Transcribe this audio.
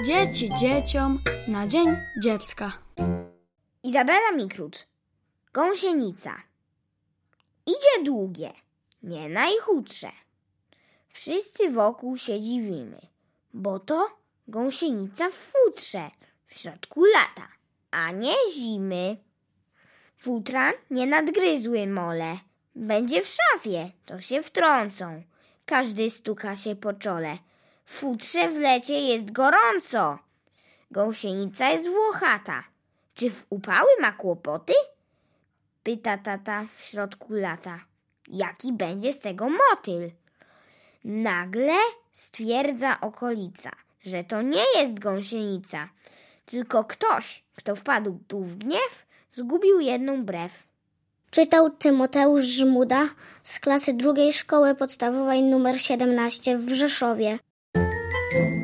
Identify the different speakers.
Speaker 1: Dzieci dzieciom na Dzień Dziecka.
Speaker 2: Izabela Mikrut. Gąsienica. Idzie długie, nie najchudsze. Wszyscy wokół się dziwimy, bo to gąsienica w futrze, w środku lata, a nie zimy. Futra nie nadgryzły mole, będzie w szafie, to się wtrącą. Każdy stuka się po czole. W futrze w lecie jest gorąco. Gąsienica jest włochata. Czy w upały ma kłopoty? Pyta tata w środku lata. Jaki będzie z tego motyl? Nagle stwierdza okolica, że to nie jest gąsienica, tylko ktoś, kto wpadł tu w gniew, zgubił jedną brew.
Speaker 3: Czytał Tymoteusz Żmuda z klasy 2 Szkoły Podstawowej nr 17 w Rzeszowie.